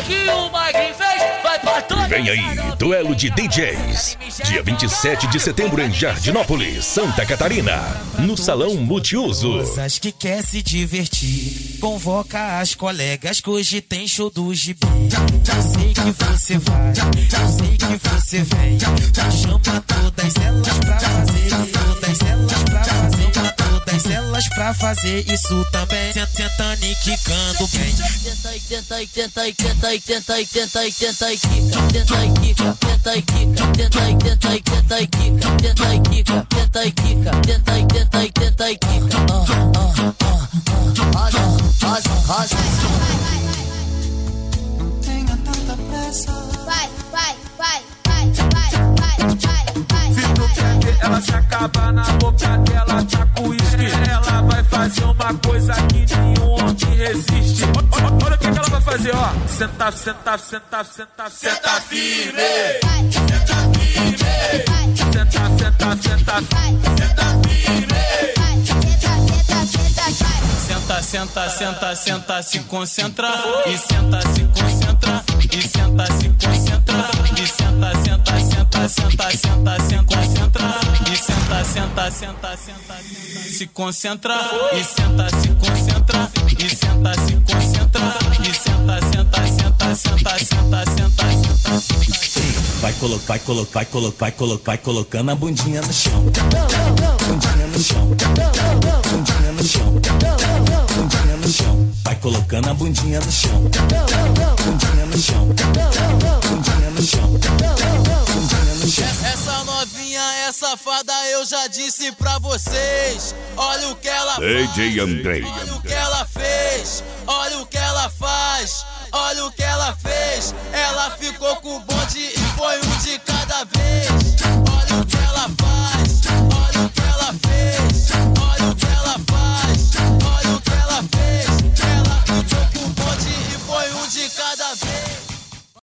que o Mike fez vai pra toda. Vem aí, duelo de DJs. Dia 27 de setembro em Jardinópolis, Santa Catarina, no Salão Multiuso. Acho que quer se divertir, convoca as colegas que hoje tem show do Gibi. Eu sei que você vai, eu sei que você vem. Chama todas elas pra fazer, todas elas pra fazer, todas elas pra fazer isso também. Tentando e quicando bem. Tenta e tenta e tenta e tenta e tenta e tenta e quica, tenta e quica, tenta e quica, tenta e tenta e tenta e quica, tenta e quica, tenta e quica, tenta e tenta e tenta e quica. Rosa, rosa. Não tenha tanta pressa. Vai. Ela se acaba na boca dela, tá com uísque. Ela vai fazer uma coisa que nenhum homem resiste. Olha o que ela vai fazer, ó. Senta, senta, senta, senta, senta firme. Senta firme. Senta, senta, senta, senta firme. Senta, senta, senta, senta, se concentra. E senta, se concentra. E senta, se concentra. E senta, senta, senta, senta, senta, se concentra. E senta, senta, senta, senta, se concentra. E senta, se concentra. E senta, se concentra. E senta, senta, senta, senta, senta, senta, senta. Vai colocando a bundinha no chão. Bundinha no chão. Bundinha no chão. Bundinha no chão. Vai colocando a bundinha no chão. Bundinha no chão. Bundinha no chão. Bundinha no chão. Essa novinha é safada, eu já disse pra vocês. Olha o que ela faz. DJ Andrei. Olha o que ela fez. Olha o que ela faz. Olha o que ela fez. Ela ficou com o bonde e foi um de cada vez.